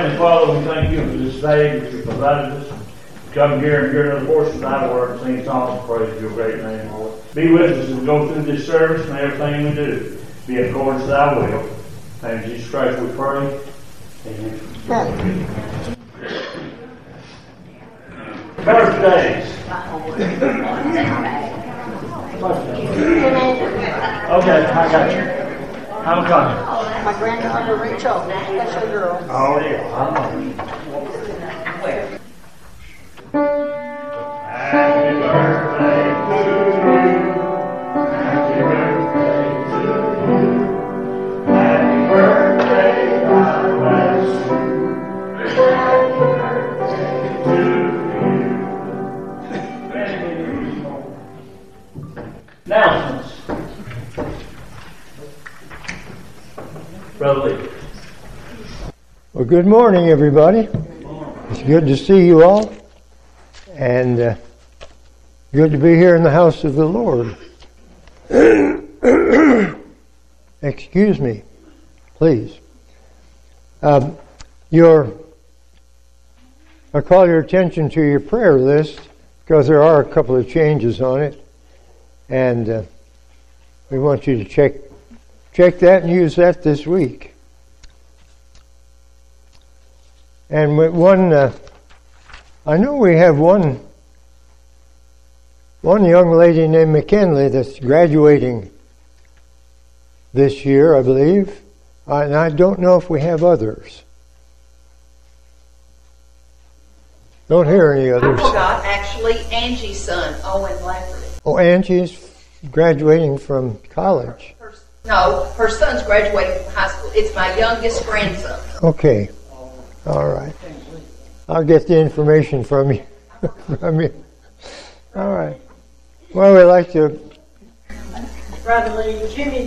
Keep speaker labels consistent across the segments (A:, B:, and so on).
A: Heavenly Father, we thank you for this day that you provided us. Come here and hear another portion of thy word, sing songs and praise your great name, Lord. Be with us as we go through this service and everything we do be in accordance to thy will. In Jesus Christ we pray. Amen. Birthdays. Okay, I got you. I'm coming.
B: My granddaughter Rachel, that's your girl.
A: Oh yeah, I know. Happy birthday to you. Happy birthday to you. Happy birthday, God bless you. Happy birthday to you. Announcements. Brother Lee.
C: Well, good morning, everybody. It's good to see you all, and good to be here in the house of the Lord. Excuse me, please. I call your attention to your prayer list because there are a couple of changes on it, and we want you to check that and use that this week. And with I know we have one young lady named McKinley that's graduating this year, I believe. And I don't know if we have others. Don't hear any others.
B: I forgot, actually, Angie's son, Owen Lafferty.
C: Oh, Angie's graduating from college.
B: No, her son's graduating from high school. It's my youngest grandson.
C: Okay. All right. I'll get the information from you. All right. Well, we'd like to...
D: Brother Lee,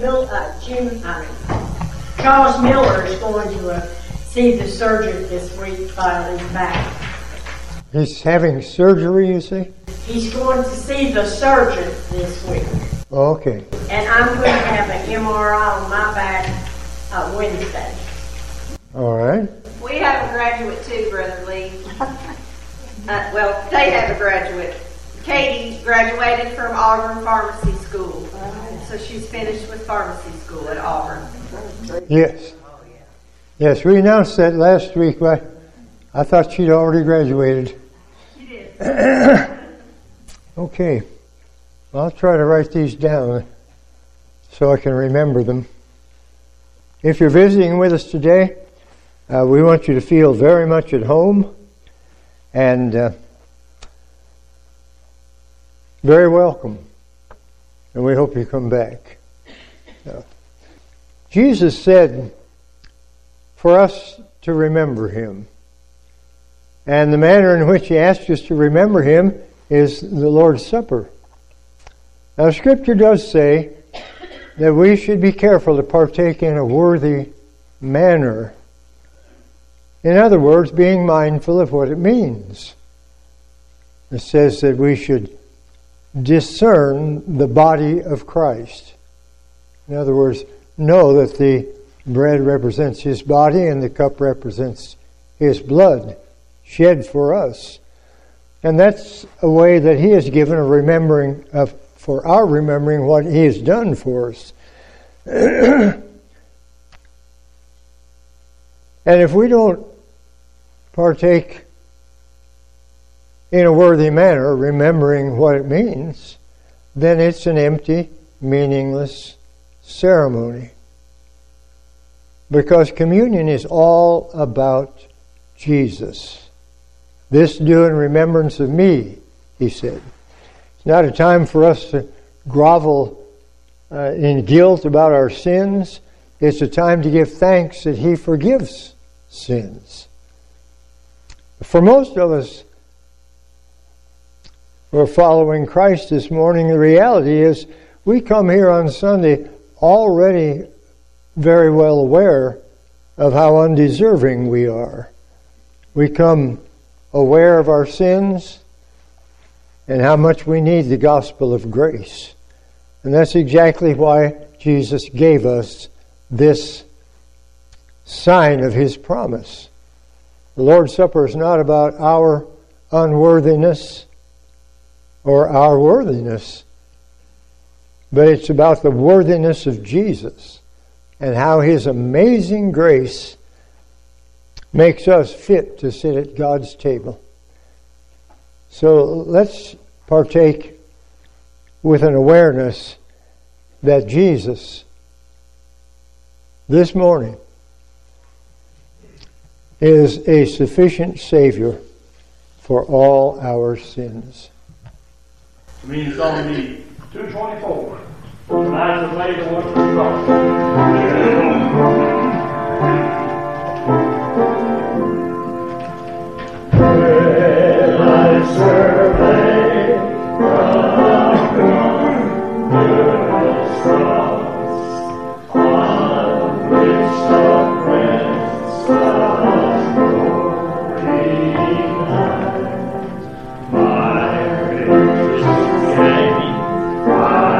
D: Charles Miller is going to see the surgeon this week while he's back.
C: He's having surgery, you say?
D: He's going to see the surgeon this week.
C: Okay.
D: And I'm going to have an MRI on my back Wednesday.
C: All right.
E: We have a graduate too, Brother Lee. Well, they have a graduate. Katie graduated from Auburn Pharmacy School. So she's finished with pharmacy school at Auburn.
C: Yes. Yes, we announced that last week. I thought she'd already graduated.
E: She did.
C: Okay. I'll try to write these down so I can remember them. If you're visiting with us today, we want you to feel very much at home and very welcome. And we hope you come back. Jesus said for us to remember Him. And the manner in which He asked us to remember Him is the Lord's Supper. Now, Scripture does say that we should be careful to partake in a worthy manner. In other words, being mindful of what it means. It says that we should discern the body of Christ. In other words, know that the bread represents His body and the cup represents His blood shed for us. And that's a way that He has given for our remembering what He has done for us. And if we don't partake in a worthy manner, remembering what it means, then it's an empty, meaningless ceremony. Because communion is all about Jesus. This do in remembrance of me, He said. It's not a time for us to grovel in guilt about our sins. It's a time to give thanks that He forgives sins. For most of us who are following Christ this morning, the reality is we come here on Sunday already very well aware of how undeserving we are. We come aware of our sins and how much we need the gospel of grace. And that's exactly why Jesus gave us this sign of His promise. The Lord's Supper is not about our unworthiness or our worthiness, but it's about the worthiness of Jesus and how His amazing grace makes us fit to sit at God's table. So let's partake with an awareness that Jesus, this morning, is a sufficient Savior for all our sins.
A: I mean, it's only 2:24. Tonight's the way the one was crossed. Well, I survey the wondrous cross on which the Prince of Glory died. My gracious King, I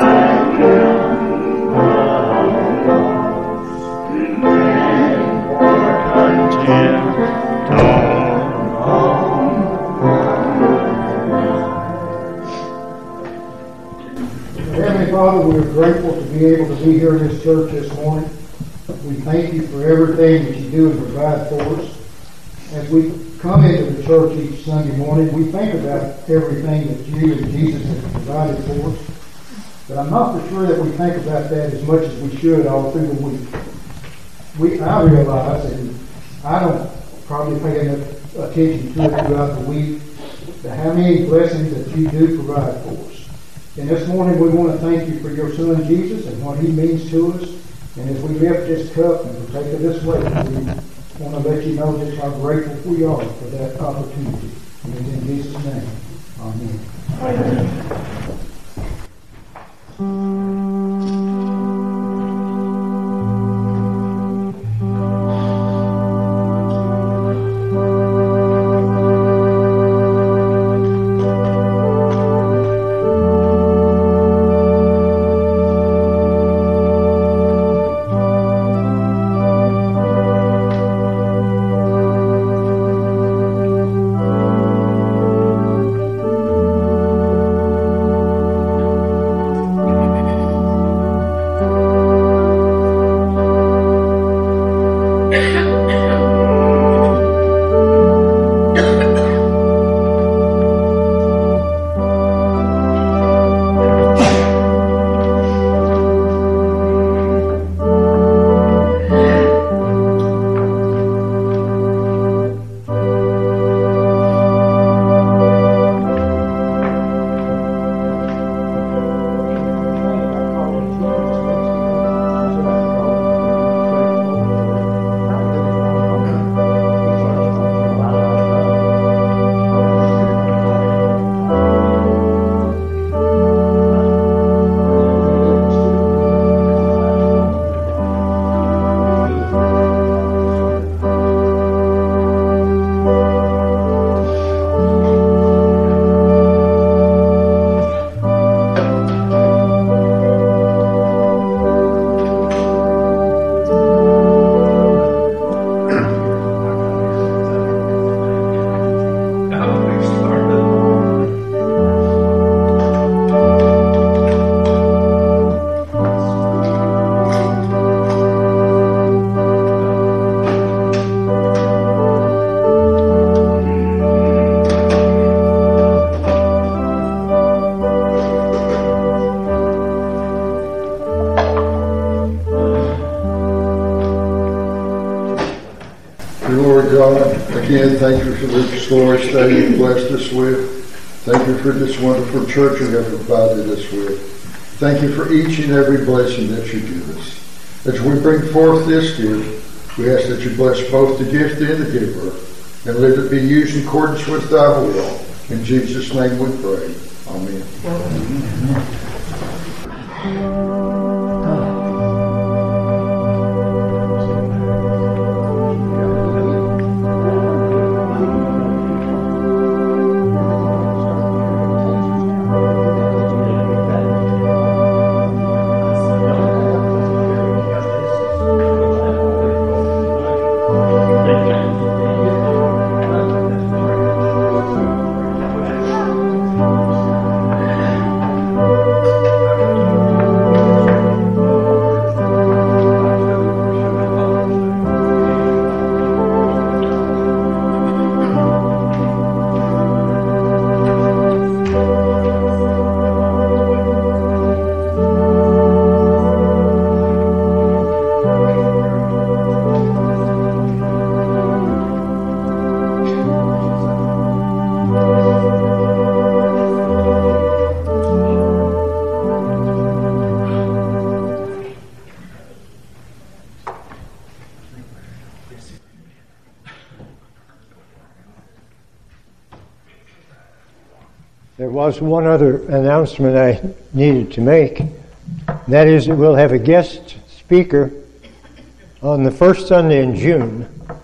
A: am lost, and for content
F: Heavenly Father, we are grateful to be able to be here in this church this morning. We thank you for everything that you do and provide for us. As we come into the church each Sunday morning, we think about everything that you and Jesus have provided for us. But I'm not for sure that we think about that as much as we should all through the week. I realize, and I don't probably pay enough attention to it throughout the week, but how many blessings that you do provide for us. And this morning we want to thank you for your Son Jesus and what He means to us. And as we lift this cup and partake of this way, we want to let you know just how grateful we are for that opportunity. And it's in Jesus' name. Amen.
G: Again, thank you for the story study you blessed us with. Thank you for this wonderful church you have provided us with. Thank you for each and every blessing that you give us. As we bring forth this gift, we ask that you bless both the gift and the giver, and let it be used in accordance with thy will. In Jesus' name we pray. Amen. Amen.
C: was one other announcement I needed to make. That is that we'll have a guest speaker on the first Sunday in June.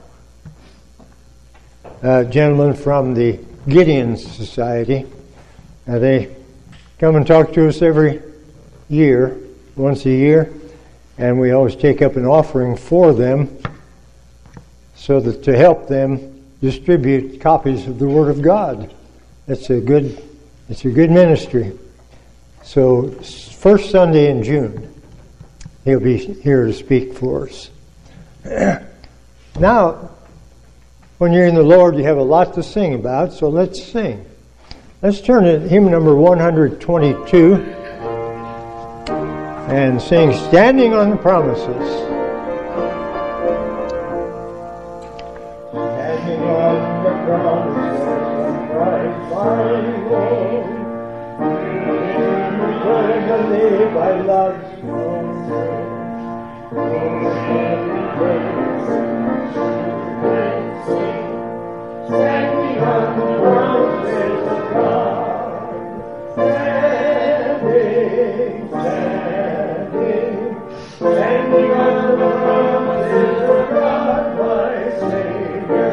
C: A gentleman from the Gideon Society. They come and talk to us every year, once a year, and we always take up an offering for them so that to help them distribute copies of the Word of God. It's a good ministry. So first Sunday in June, he'll be here to speak for us. Now, when you're in the Lord, you have a lot to sing about, so let's sing. Let's turn to hymn number 122 and sing Standing on the Promises. Standing on the promises of Christ my Lord, eternally by love's throne, standing on the promises of God, standing on the promises of God, my Savior,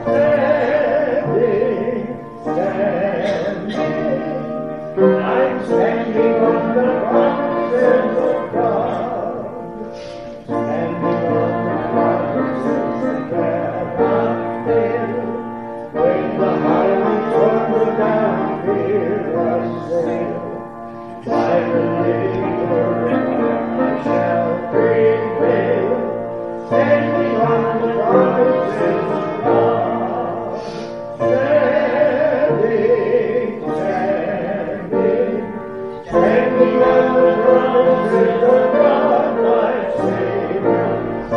C: I'm standing on the promises of God, standing on the promises that cannot fail. When the highways rumble down, fear us sail. By the living word I shall prevail, standing on the promises of God. Standing on the promises of God, my Savior.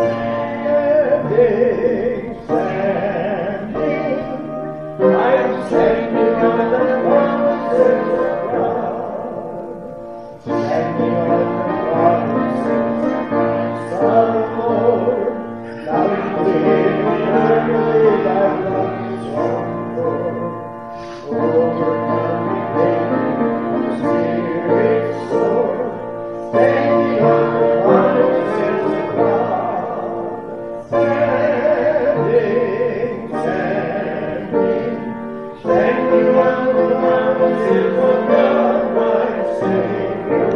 C: Standing. I'm standing on the promises of God. Standing on the promises of the Lord. Now in clearly I believe I've got this one Lord. Overcoming pain, Spirit sword, standing on the promises of God. Standing on the promises of God, my Savior.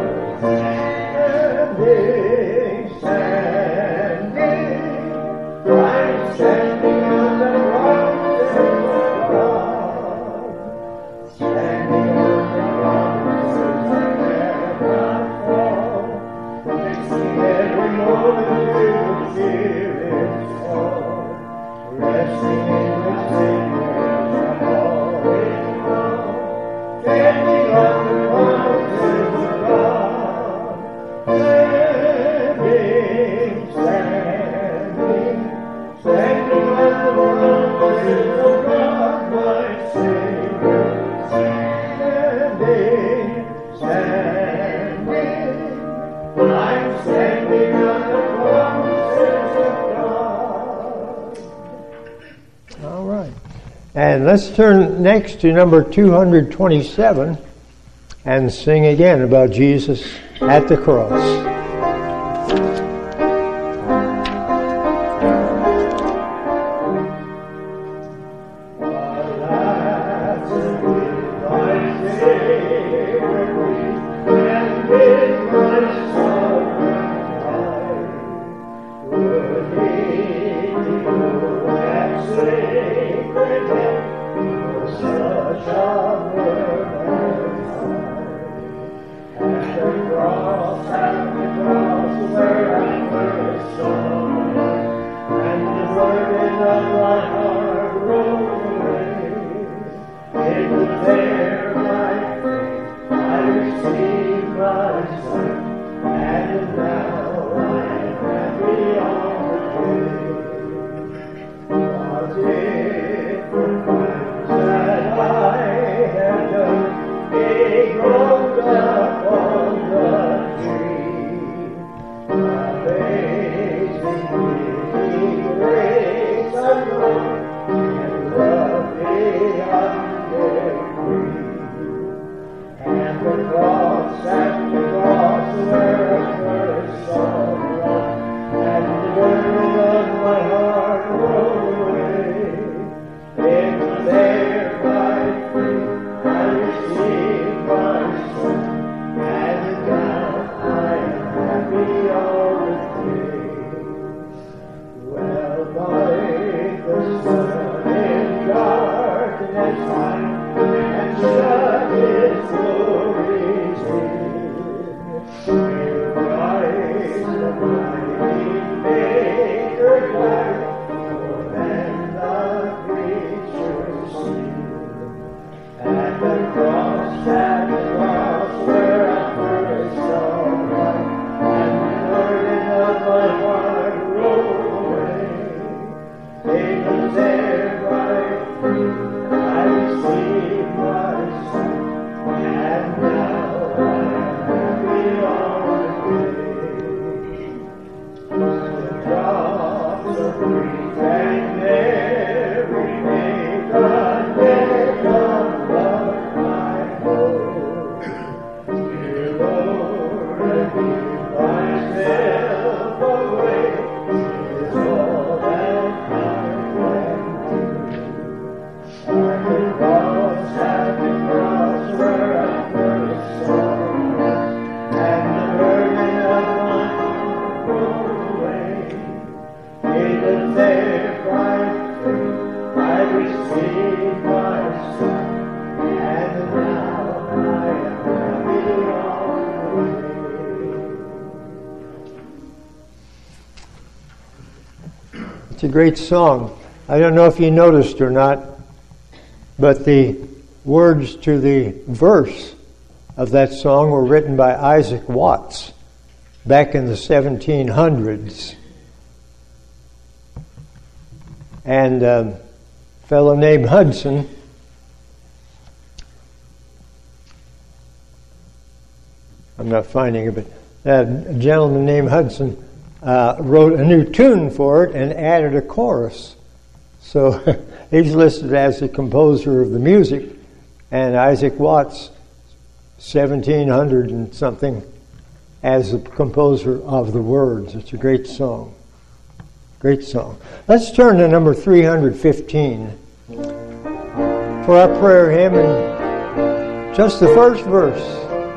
C: Standing, I'm standing on the promises of God. Standing on the promises that cannot fall. Mixing every moment with the Spirit's fall. Resting in the Savior I'm always known. Standing on the promises of God. Standing on the promises of God, my Savior. Standing, I'm standing on the promises of God. All right. And let's turn next to number 227 and sing again about Jesus at the cross.
H: Cross and
C: It's a great song. I don't know if you noticed or not, but the words to the verse of that song were written by Isaac Watts back in the 1700s. And a fellow named Hudson I'm not finding it, but a gentleman named Hudson wrote a new tune for it and added a chorus. So he's listed as the composer of the music, and Isaac Watts, 1700 and something, as the composer of the words. It's a great song. Great song. Let's turn to number 315 for our prayer hymn, and just the first verse.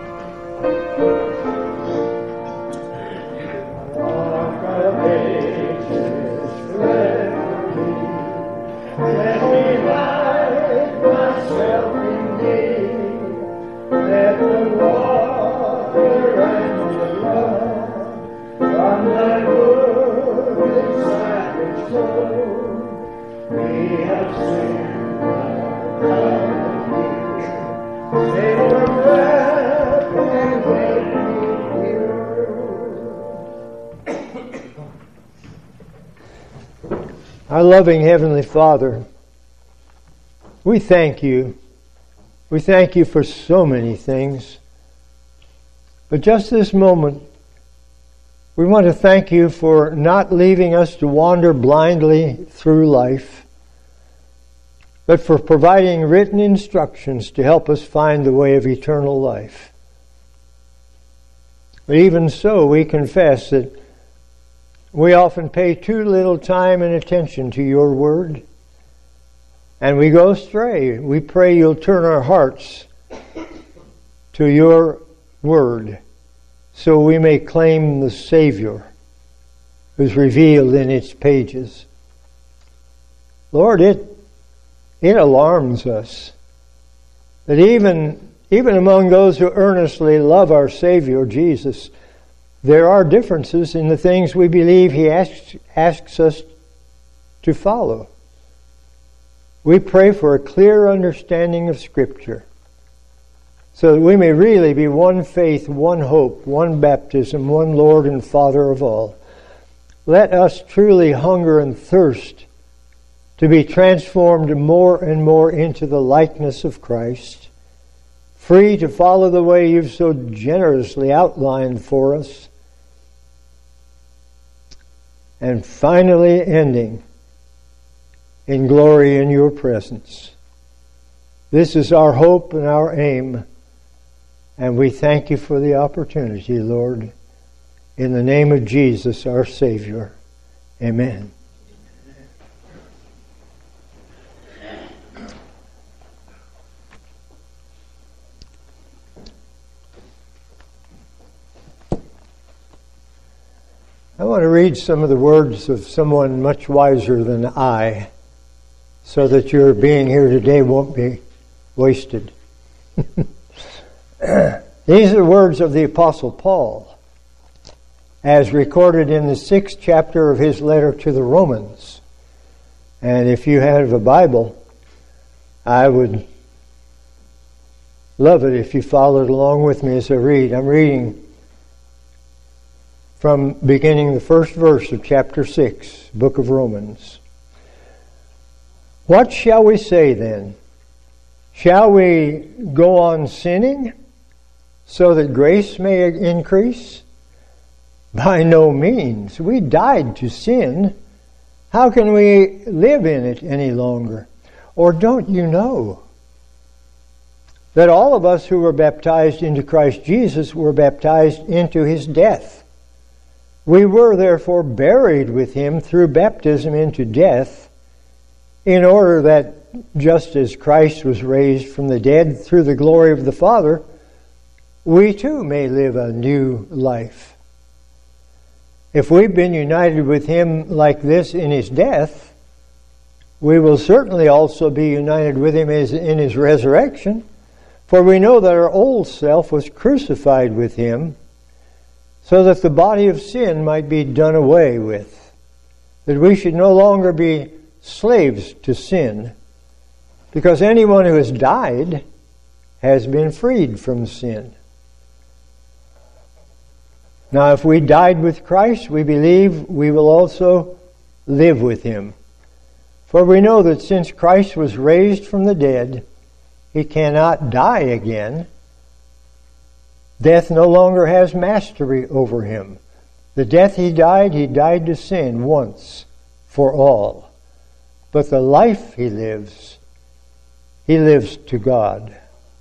C: Our loving Heavenly Father, we thank you. We thank you for so many things. But just this moment, we want to thank you for not leaving us to wander blindly through life, but for providing written instructions to help us find the way of eternal life. But even so, we confess that we often pay too little time and attention to your word, and we go astray. We pray you'll turn our hearts to your word so we may claim the Savior who's revealed in its pages. Lord, it alarms us that even among those who earnestly love our Savior, Jesus, there are differences in the things we believe He asks us to follow. We pray for a clear understanding of Scripture so that we may really be one faith, one hope, one baptism, one Lord and Father of all. Let us truly hunger and thirst to be transformed more and more into the likeness of Christ, free to follow the way you've so generously outlined for us, and finally ending in glory in your presence. This is our hope and our aim, and we thank you for the opportunity, Lord. In the name of Jesus, our Savior. Amen. I want to read some of the words of someone much wiser than I, so that your being here today won't be wasted. These are words of the Apostle Paul, as recorded in the 6th chapter of his letter to the Romans. And if you have a Bible, I would love it if you followed along with me as I read. I'm reading from beginning the first verse of chapter 6, book of Romans. What shall we say then? Shall we go on sinning so that grace may increase? By no means. We died to sin. How can we live in it any longer? Or don't you know that all of us who were baptized into Christ Jesus were baptized into His death? We were therefore buried with Him through baptism into death, in order that just as Christ was raised from the dead through the glory of the Father, we too may live a new life. If we've been united with Him like this in His death, we will certainly also be united with Him in His resurrection, for we know that our old self was crucified with Him, so that the body of sin might be done away with, that we should no longer be slaves to sin, because anyone who has died has been freed from sin. Now, if we died with Christ, we believe we will also live with Him. For we know that since Christ was raised from the dead, He cannot die again. Death no longer has mastery over Him. The death He died to sin once for all. But the life He lives to God.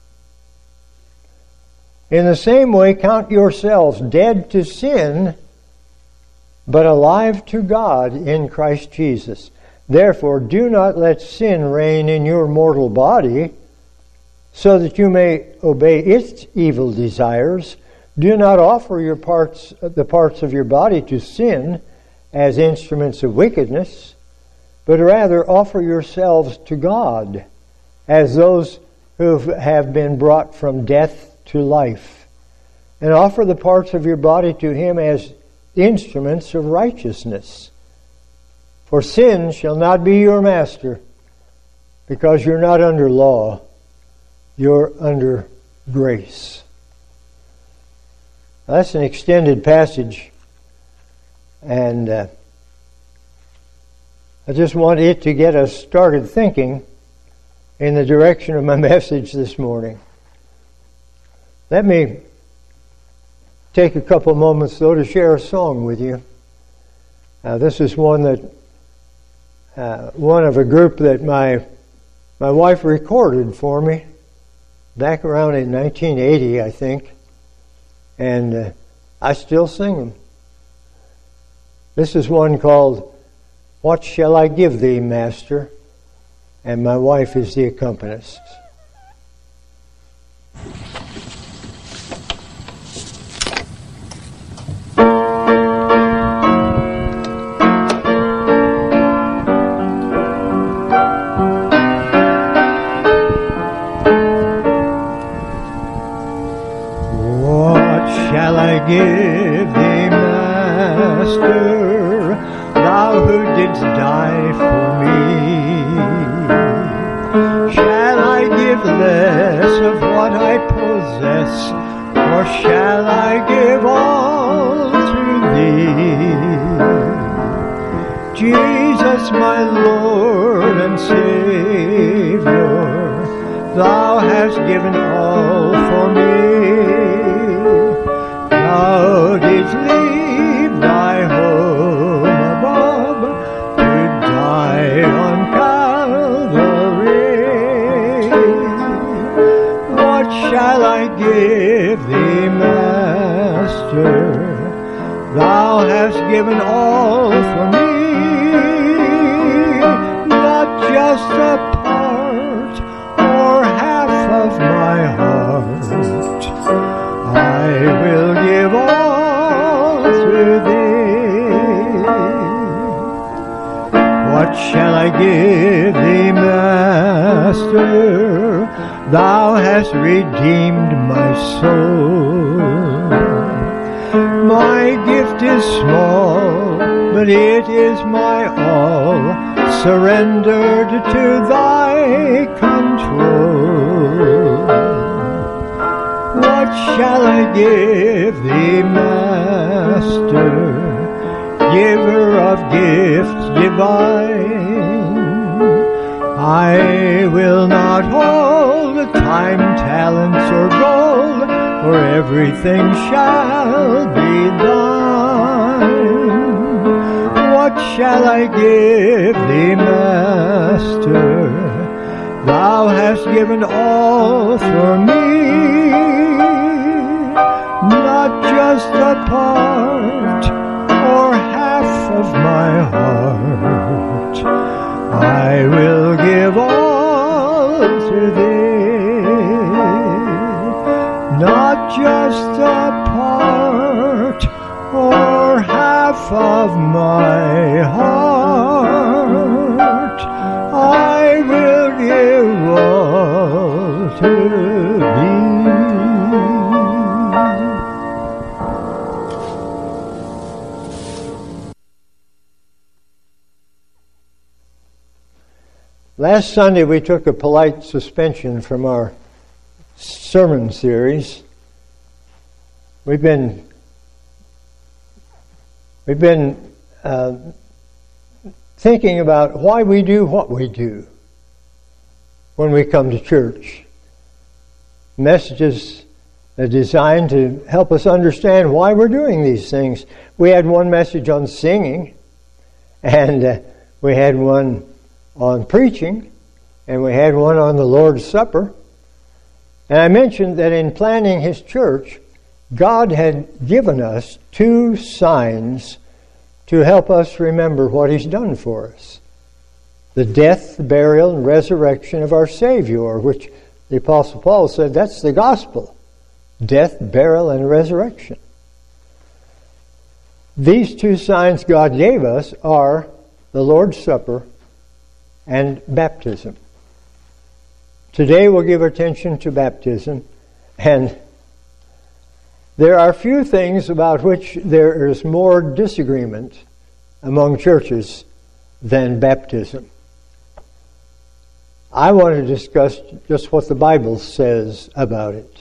C: In the same way, count yourselves dead to sin, but alive to God in Christ Jesus. Therefore, do not let sin reign in your mortal body, so that you may obey its evil desires. Do not offer the parts of your body to sin as instruments of wickedness, but rather offer yourselves to God as those who have been brought from death to life, and offer the parts of your body to Him as instruments of righteousness. For sin shall not be your master, because you're not under law, you're under grace. Now, that's an extended passage, and I just want it to get us started thinking in the direction of my message this morning. Let me take a couple moments, though, to share a song with you. This is one of a group that my wife recorded for me back around in 1980, I think, and I still sing them. This is one called "What Shall I Give Thee, Master?" and my wife is the accompanist. Give thee, Master, thou who didst die for me. Shall I give less of what I possess, or shall I give all to thee? Jesus, my Lord and Savior, thou hast given all for me. Thou didst leave thy home above to die on Calvary. What shall I give thee, Master? Thou hast given all for me, not just a part or half of my heart. I will give all to thee. What shall I give thee, Master? Thou hast redeemed my soul. My gift is small, but it is my all, surrendered to thy control. What shall I give thee, Master, giver of gifts divine? I will not hold time, talents, or gold, for everything shall be thine. What shall I give thee, Master? Thou hast given all for me, not just a part or half of my heart. I will give all to thee, not just a part or half of my heart. I will give all to thee. Last Sunday we took a polite suspension from our sermon series. We've been thinking about why we do what we do when we come to church. Messages are designed to help us understand why we're doing these things. We had one message on singing, and we had one on preaching, and we had one on the Lord's Supper. And I mentioned that in planning His church, God had given us 2 signs to help us remember what He's done for us. The death, the burial, and resurrection of our Savior, which the Apostle Paul said that's the gospel. Death, burial, and resurrection. These 2 signs God gave us are the Lord's Supper and baptism. Today we'll give attention to baptism, and there are few things about which there is more disagreement among churches than baptism. I want to discuss just what the Bible says about it.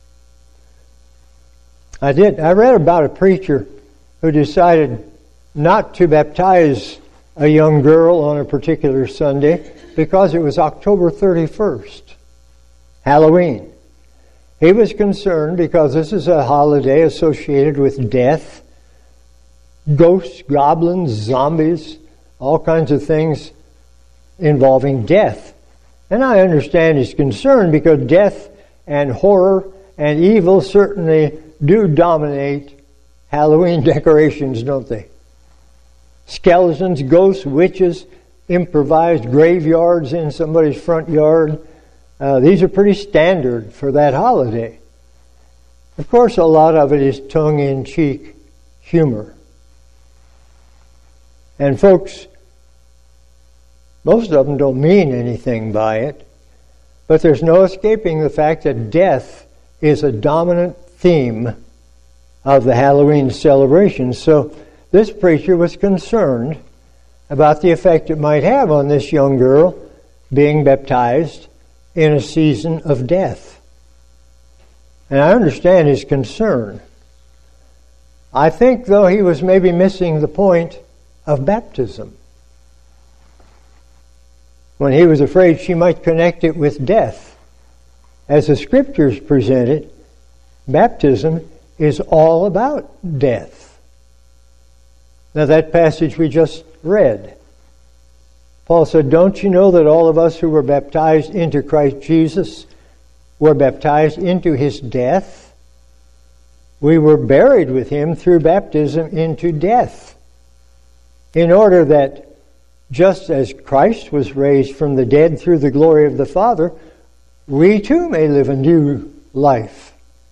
C: I read about a preacher who decided not to baptize a young girl on a particular Sunday because it was October 31st, Halloween. He was concerned because this is a holiday associated with death, ghosts, goblins, zombies, all kinds of things involving death. And I understand his concern because death and horror and evil certainly do dominate Halloween decorations, don't they? Skeletons, ghosts, witches, improvised graveyards in somebody's front yard. These are pretty standard for that holiday. Of course, a lot of it is tongue-in-cheek humor. And folks, most of them don't mean anything by it, but there's no escaping the fact that death is a dominant theme of the Halloween celebration. So this preacher was concerned about the effect it might have on this young girl being baptized in a season of death. And I understand his concern. I think, though, he was maybe missing the point of baptism when he was afraid she might connect it with death. As the Scriptures present it, baptism is all about death. Now, that passage we just read, Paul said, "Don't you know that all of us who were baptized into Christ Jesus were baptized into His death? We were buried with Him through baptism into death, in order that just as Christ was raised from the dead through the glory of the Father, we too may live a new life."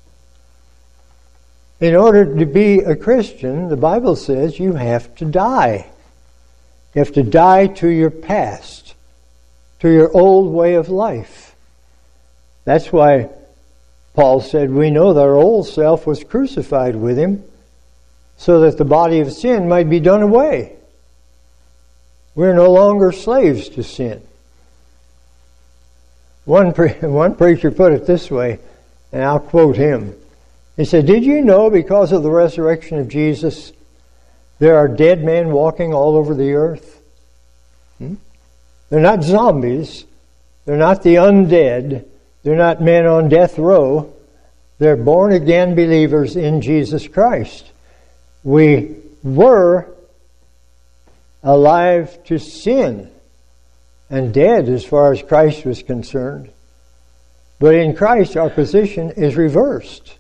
C: In order to be a Christian, the Bible says you have to die. You have to die to your past, to your old way of life. That's why Paul said we know that our old self was crucified with Him so that the body of sin might be done away. We're no longer slaves to sin. One preacher put it this way, and I'll quote him. He said, "Did you know because of the resurrection of Jesus, there are dead men walking all over the earth?" They're not zombies. They're not the undead. They're not men on death row. They're born-again believers in Jesus Christ. We were alive to sin and dead as far as Christ was concerned. But in Christ, our position is reversed.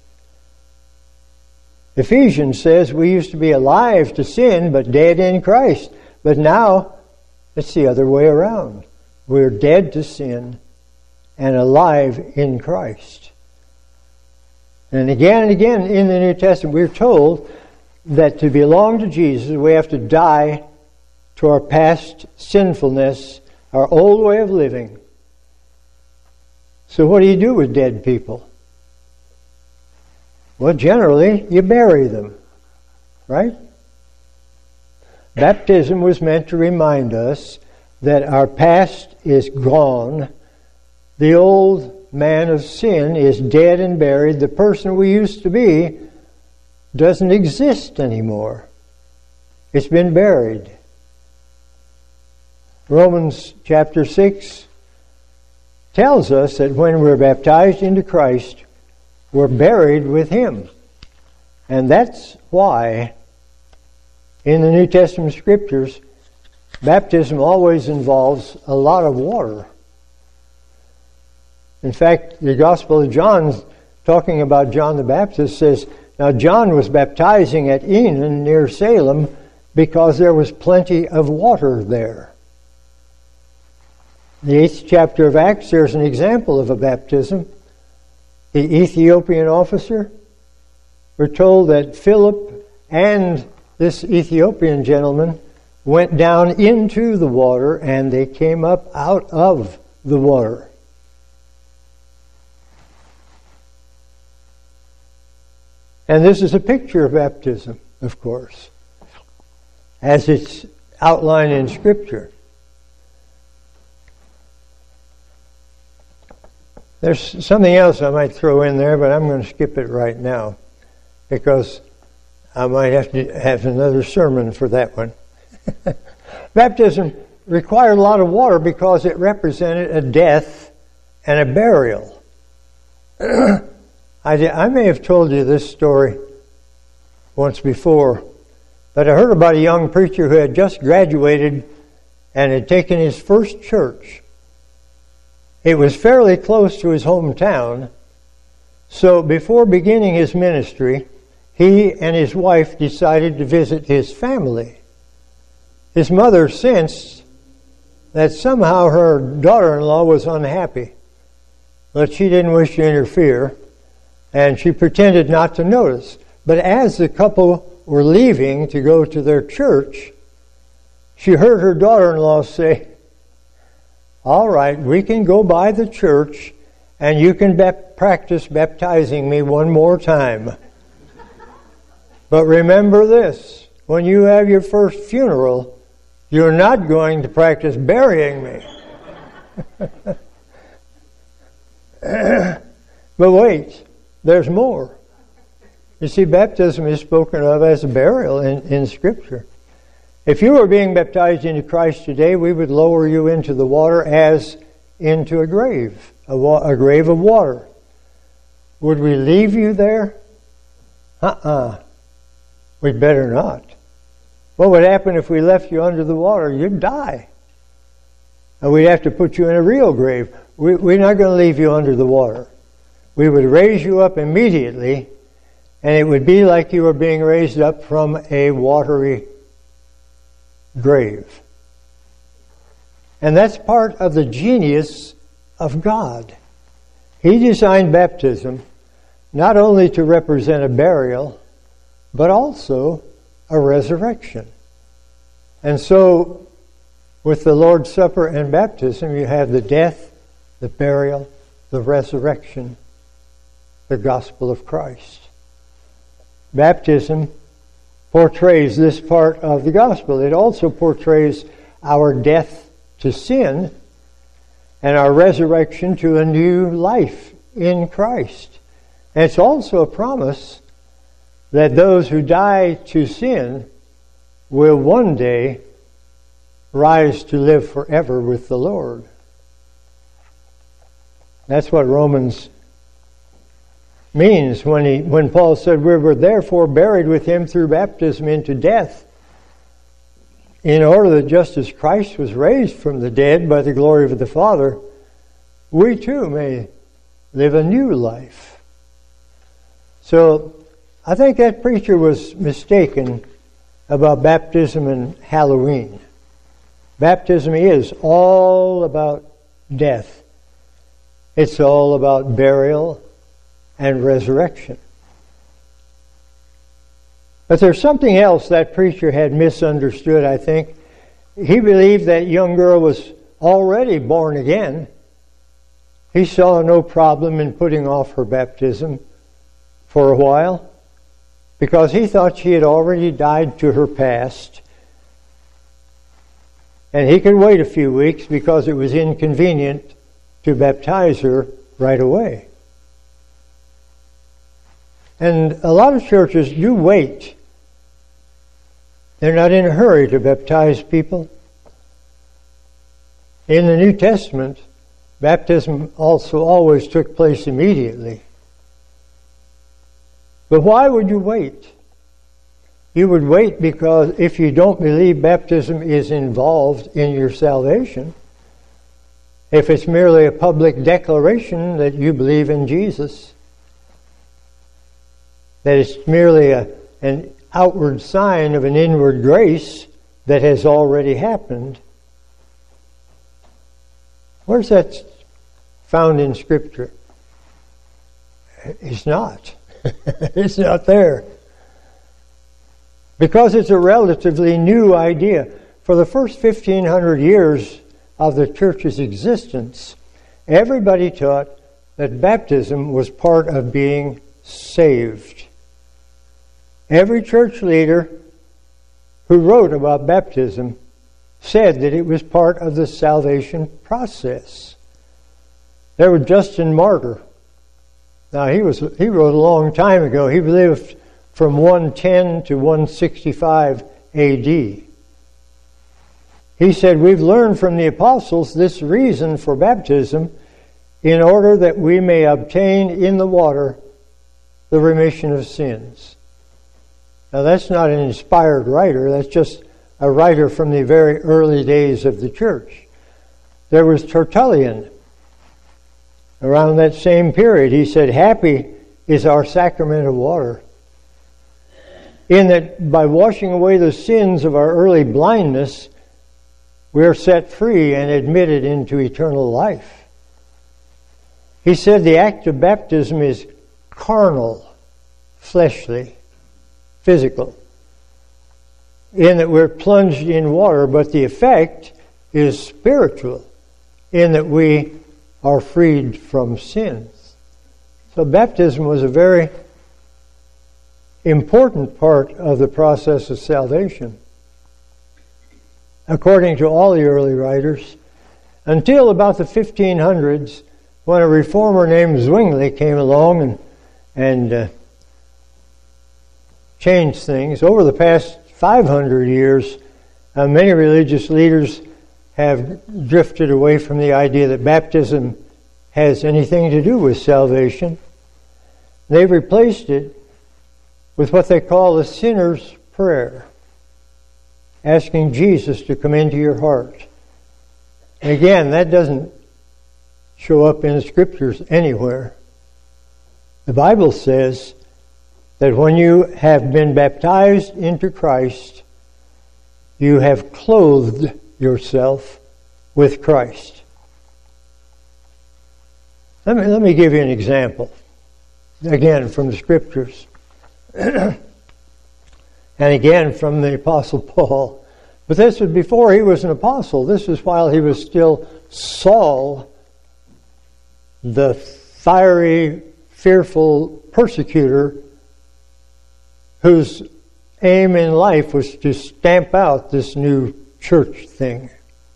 C: Ephesians says we used to be alive to sin, but dead in Christ. But now, it's the other way around. We're dead to sin and alive in Christ. And again in the New Testament, we're told that to belong to Jesus, we have to die to our past sinfulness, our old way of living. So what do you do with dead people? Well, generally, you bury them, right? Baptism was meant to remind us that our past is gone. The old man of sin is dead and buried. The person we used to be doesn't exist anymore. It's been buried. Romans chapter 6 tells us that when we're baptized into Christ, we're buried with Him. And that's why in the New Testament Scriptures, baptism always involves a lot of water. In fact, the Gospel of John, talking about John the Baptist, says, now John was baptizing at Enon near Salem because there was plenty of water there. In the 8th chapter of Acts, there's an example of a baptism. The Ethiopian officer, we're told that Philip and this Ethiopian gentleman went down into the water and they came up out of the water. And this is a picture of baptism, of course, as it's outlined in Scripture. There's something else I might throw in there, but I'm going to skip it right now because I might have to have another sermon for that one. Baptism required a lot of water because it represented a death and a burial. I may have told you this story once before, but I heard about a young preacher who had just graduated and had taken his first church. It was fairly close to his hometown, so before beginning his ministry, he and his wife decided to visit his family. His mother sensed that somehow her daughter-in-law was unhappy, but she didn't wish to interfere, and she pretended not to notice. But as the couple were leaving to go to their church, she heard her daughter-in-law say, all right, we can go by the church and you can practice baptizing me one more time. But remember this, when you have your first funeral, you're not going to practice burying me. But wait, there's more. You see, baptism is spoken of as a burial in Scripture. If you were being baptized into Christ today, we would lower you into the water as into a grave of water. Would we leave you there? We'd better not. What would happen if we left you under the water? You'd die. And we'd have to put you in a real grave. We're not going to leave you under the water. We would raise you up immediately, and it would be like you were being raised up from a watery grave. And that's part of the genius of God. He designed baptism not only to represent a burial, but also a resurrection. And so, with the Lord's Supper and baptism, you have the death, the burial, the resurrection, the gospel of Christ. Baptism portrays this part of the gospel. It also portrays our death to sin and our resurrection to a new life in Christ. And it's also a promise that those who die to sin will one day rise to live forever with the Lord. That's what Romans means when Paul said we were therefore buried with him through baptism into death, in order that just as Christ was raised from the dead by the glory of the Father, we too may live a new life. So I think that preacher was mistaken about baptism and Halloween. Baptism is all about death. It's all about burial and resurrection. But there's something else that preacher had misunderstood, I think. He believed that young girl was already born again. He saw no problem in putting off her baptism for a while because he thought she had already died to her past. And he could wait a few weeks because it was inconvenient to baptize her right away. And a lot of churches do wait. They're not in a hurry to baptize people. In the New Testament, baptism also always took place immediately. But why would you wait? You would wait because if you don't believe baptism is involved in your salvation, if it's merely a public declaration that you believe in Jesus, that it's merely an outward sign of an inward grace that has already happened, where's that found in Scripture? It's not. It's not there. Because it's a relatively new idea. For the first 1,500 years of the church's existence, everybody taught that baptism was part of being saved. Every church leader who wrote about baptism said that it was part of the salvation process. There was Justin Martyr. Now he wrote a long time ago. He lived from 110 to 165 AD. He said, "We've learned from the apostles this reason for baptism in order that we may obtain in the water the remission of sins." Now that's not an inspired writer. That's just a writer from the very early days of the church. There was Tertullian. Around that same period, he said, "Happy is our sacrament of water, in that by washing away the sins of our early blindness, we are set free and admitted into eternal life." He said the act of baptism is carnal, fleshly, physical, in that we're plunged in water, but the effect is spiritual, in that we are freed from sins. So baptism was a very important part of the process of salvation, according to all the early writers, until about the 1500s, when a reformer named Zwingli came along and changed things. Over the past 500 years, many religious leaders have drifted away from the idea that baptism has anything to do with salvation. They've replaced it with what they call the sinner's prayer, asking Jesus to come into your heart. And again, that doesn't show up in the Scriptures anywhere. The Bible says that when you have been baptized into Christ, you have clothed yourself with Christ. Let me give you an example, again from the Scriptures, and again from the Apostle Paul. But this was before he was an apostle. This was while he was still Saul, the fiery, fearful persecutor whose aim in life was to stamp out this new church thing.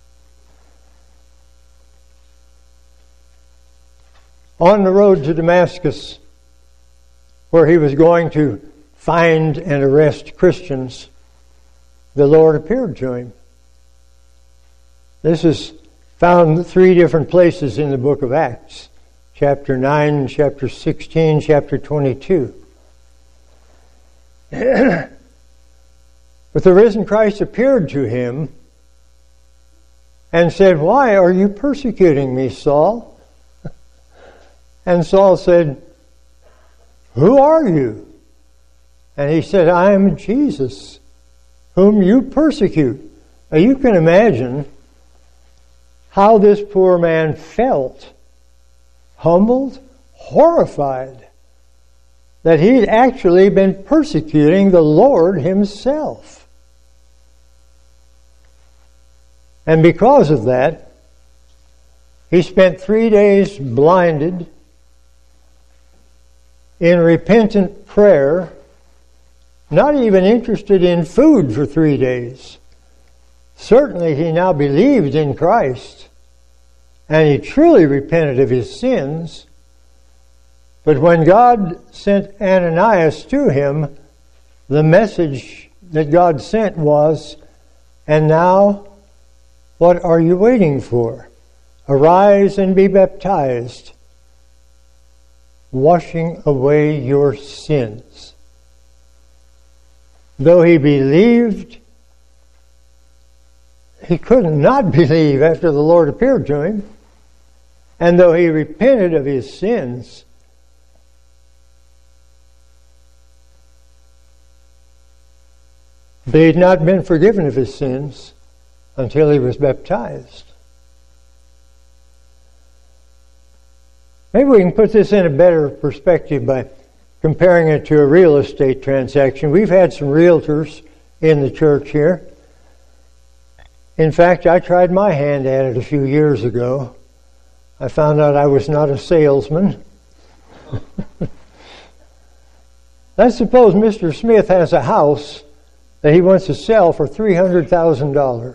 C: On the road to Damascus, where he was going to find and arrest Christians, the Lord appeared to him. This is found 3 different places in the book of Acts. Chapter 9, chapter 16, chapter 22. But the risen Christ appeared to him and said, "Why are you persecuting me, Saul?" And Saul said, "Who are you?" And he said, "I am Jesus, whom you persecute." Now you can imagine how this poor man felt. Humbled, horrified, that he'd actually been persecuting the Lord himself. And because of that, he spent 3 days blinded in repentant prayer, not even interested in food for 3 days, Certainly he now believed in Christ, and he truly repented of his sins. But when God sent Ananias to him, the message that God sent was, "And now, what are you waiting for? Arise and be baptized, washing away your sins." Though he believed, he could not believe after the Lord appeared to him. And though he repented of his sins, but he had not been forgiven of his sins until he was baptized. Maybe we can put this in a better perspective by comparing it to a real estate transaction. We've had some realtors in the church here. In fact, I tried my hand at it a few years ago. I found out I was not a salesman. Let's suppose Mr. Smith has a house that he wants to sell for $300,000.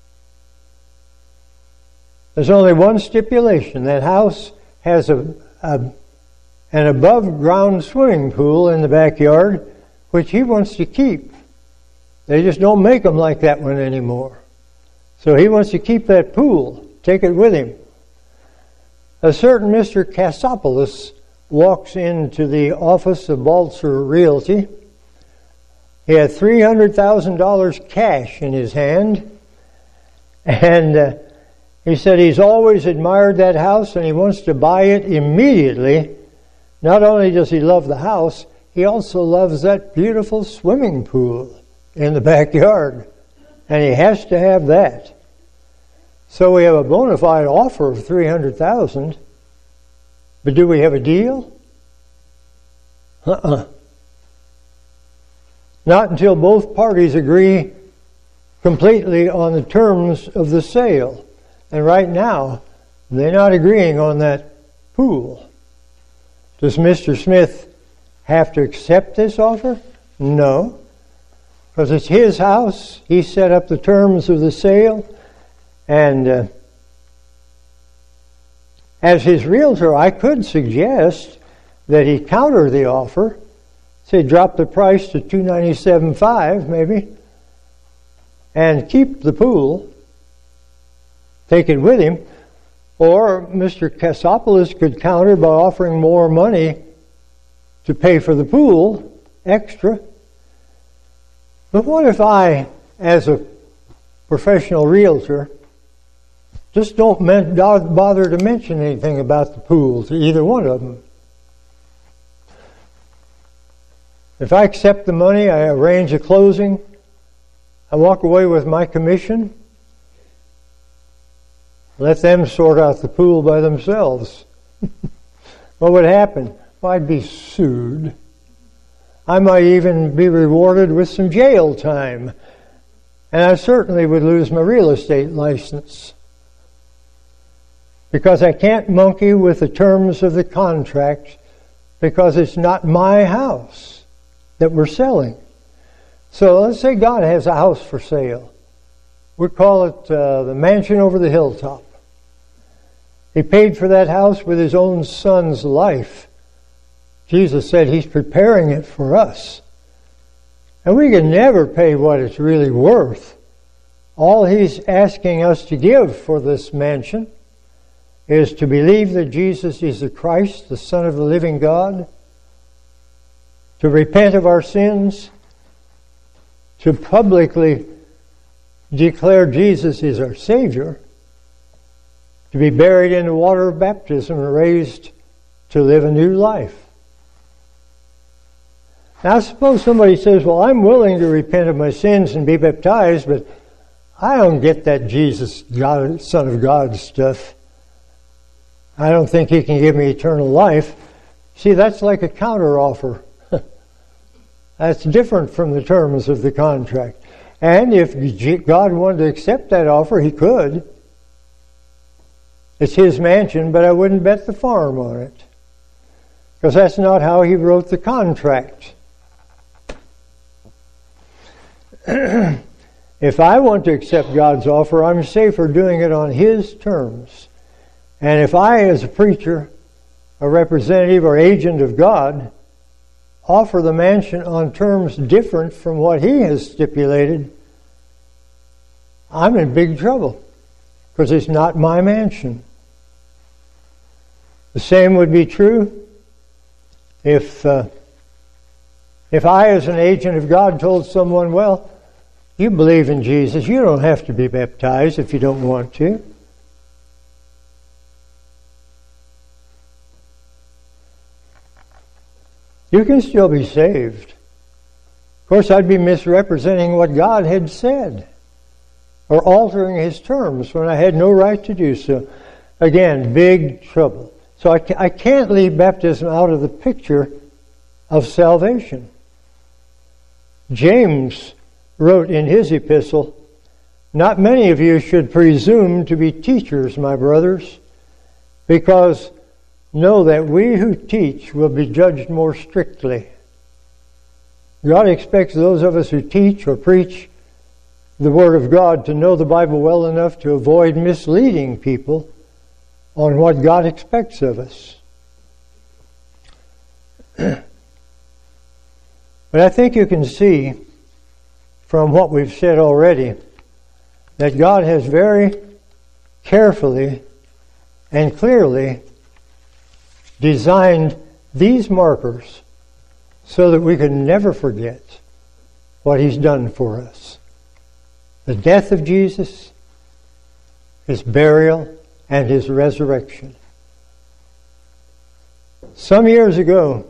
C: There's only one stipulation. That house has an above-ground swimming pool in the backyard, which he wants to keep. They just don't make them like that one anymore. So he wants to keep that pool, take it with him. A certain Mr. Casopoulos walks into the office of Balzer Realty. He had $300,000 cash in his hand, and he said he's always admired that house and he wants to buy it immediately. Not only does he love the house, he also loves that beautiful swimming pool in the backyard, and he has to have that. So we have a bona fide offer of $300,000, but do we have a deal? Not until both parties agree completely on the terms of the sale. And right now, they're not agreeing on that pool. Does Mr. Smith have to accept this offer? No. Because it's his house. He set up the terms of the sale. And as his realtor, I could suggest that he counter the offer. Say, drop the price to $297.5 maybe, and keep the pool, take it with him. Or Mr. Casopoulos could counter by offering more money to pay for the pool extra. But what if I, as a professional realtor, just don't bother to mention anything about the pool to either one of them? If I accept the money, I arrange a closing, I walk away with my commission, let them sort out the pool by themselves. What would happen? Well, I'd be sued. I might even be rewarded with some jail time. And I certainly would lose my real estate license. Because I can't monkey with the terms of the contract, because it's not my house that we're selling. So let's say God has a house for sale. We call it the mansion over the hilltop. He paid for that house with his own son's life. Jesus said he's preparing it for us. And we can never pay what it's really worth. All he's asking us to give for this mansion is to believe that Jesus is the Christ, the Son of the living God, to repent of our sins, to publicly declare Jesus is our Savior, to be buried in the water of baptism and raised to live a new life. Now suppose somebody says, well, I'm willing to repent of my sins and be baptized, but I don't get that Jesus, God, Son of God stuff. I don't think he can give me eternal life. See, that's like a counteroffer. That's different from the terms of the contract. And if God wanted to accept that offer, he could. It's his mansion, but I wouldn't bet the farm on it. Because that's not how he wrote the contract. In If I want to accept God's offer, I'm safer doing it on His terms. And if I, as a preacher, a representative or agent of God, offer the mansion on terms different from what He has stipulated, I'm in big trouble, because it's not my mansion. The same would be true if I, as an agent of God, told someone, well, you believe in Jesus, you don't have to be baptized if you don't want to. You can still be saved. Of course, I'd be misrepresenting what God had said, or altering His terms when I had no right to do so. Again, big trouble. So I can't leave baptism out of the picture of salvation. James wrote in his epistle, "Not many of you should presume to be teachers, my brothers, because know that we who teach will be judged more strictly." God expects those of us who teach or preach the Word of God to know the Bible well enough to avoid misleading people on what God expects of us. But I think you can see from what we've said already that God has very carefully and clearly designed these markers so that we can never forget what He's done for us. The death of Jesus, His burial, and His resurrection. Some years ago,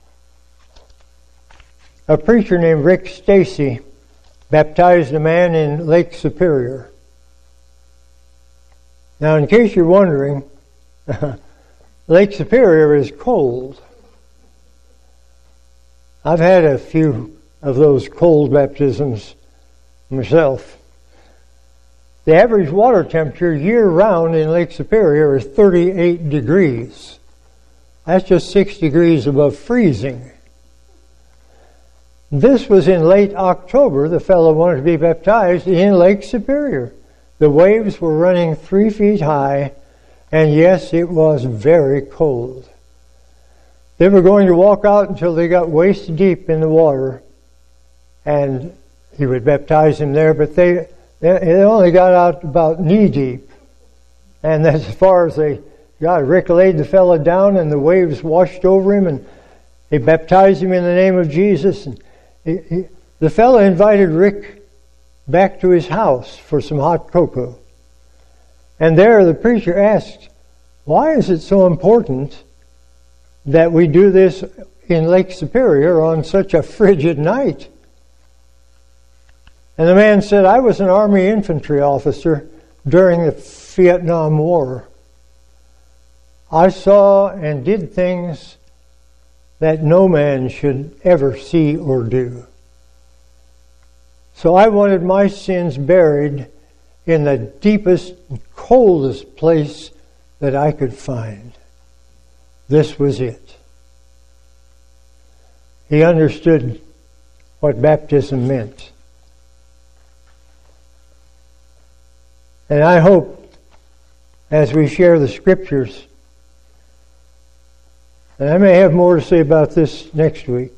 C: a preacher named Rick Stacy baptized a man in Lake Superior. Now, in case you're wondering, Lake Superior is cold. I've had a few of those cold baptisms myself. The average water temperature year-round in Lake Superior is 38 degrees. That's just 6 degrees above freezing. This was in late October. The fellow wanted to be baptized in Lake Superior. The waves were running 3 feet high, and yes, it was very cold. They were going to walk out until they got waist deep in the water, and he would baptize him there, but they only got out about knee deep. And that's as far as they got. Rick laid the fellow down, and the waves washed over him, and he baptized him in the name of Jesus. And the fellow invited Rick back to his house for some hot cocoa. And there the preacher asked, why is it so important that we do this in Lake Superior on such a frigid night? And the man said, I was an Army infantry officer during the Vietnam War. I saw and did things that no man should ever see or do. So I wanted my sins buried in the deepest, coldest place that I could find. This was it. He understood what baptism meant. And I hope, as we share the Scriptures, and I may have more to say about this next week,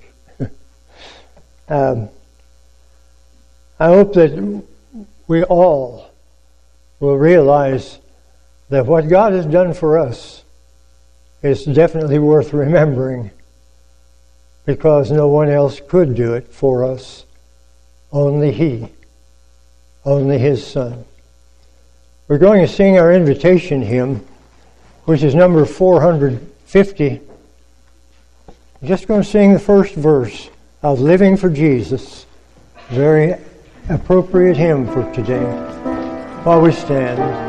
C: I hope that we all will realize that what God has done for us is definitely worth remembering, because no one else could do it for us. Only He. Only His Son. We're going to sing our invitation hymn, which is number 450. I'm just going to sing the first verse of Living for Jesus. Very appropriate hymn for today. While we stand.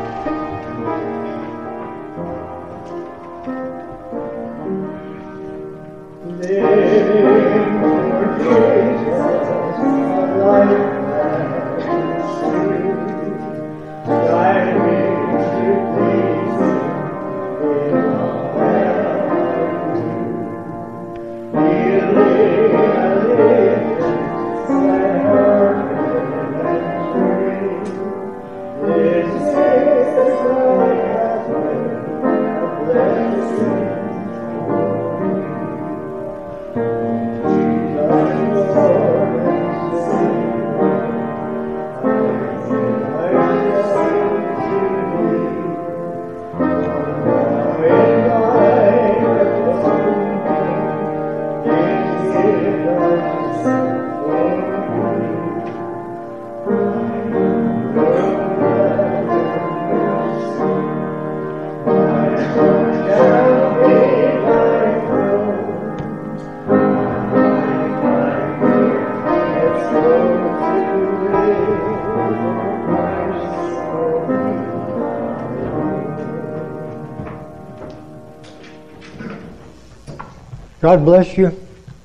C: God bless you.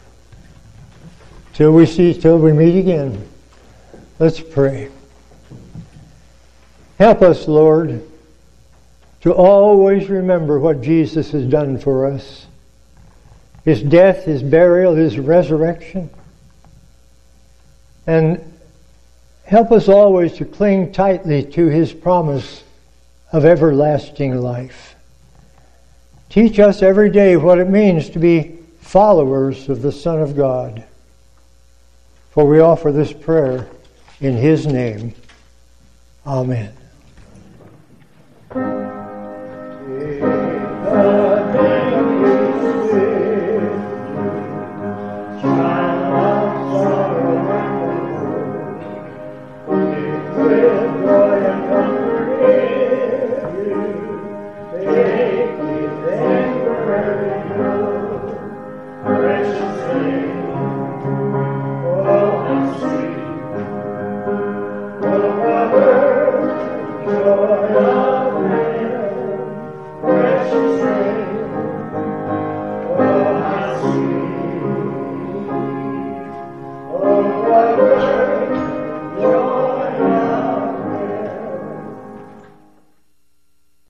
C: Till we meet again. Let's pray. Help us, Lord, to always remember what Jesus has done for us. His death, His burial, His resurrection. And help us always to cling tightly to His promise of everlasting life. Teach us every day what it means to be followers of the Son of God. For we offer this prayer in His name. Amen.
A: With